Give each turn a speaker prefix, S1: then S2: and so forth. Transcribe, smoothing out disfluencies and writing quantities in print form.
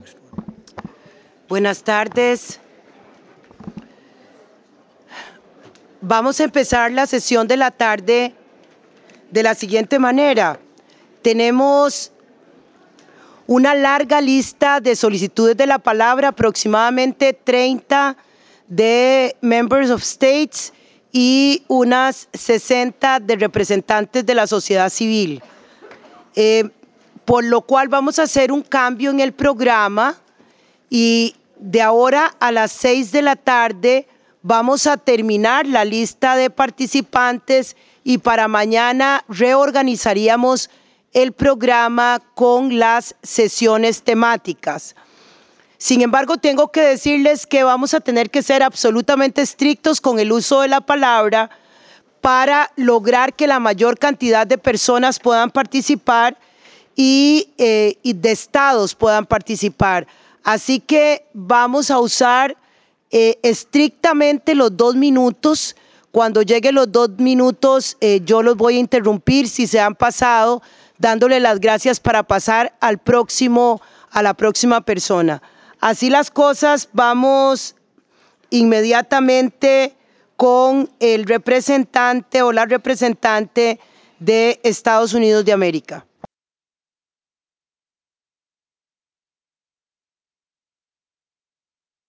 S1: Buenas tardes. Vamos a empezar la sesión de la tarde de la siguiente manera. Tenemos una larga lista de solicitudes de la palabra, aproximadamente 30 de Members of States y unas 60 de representantes de la sociedad civil. Por lo cual vamos a hacer un cambio en el programa y de ahora a las 6 de la tarde vamos a terminar la lista de participantes y para mañana reorganizaríamos el programa con las sesiones temáticas. Sin embargo, tengo que decirles que vamos a tener que ser absolutamente estrictos con el uso de la palabra para lograr que la mayor cantidad de personas puedan participar y de estados puedan participar. Así que vamos a usar estrictamente los 2 minutos. Cuando lleguen los 2 minutos, yo los voy a interrumpir si se han pasado, dándole las gracias para pasar a la próxima persona. Así las cosas, vamos inmediatamente con el representante o la representante de Estados Unidos de América.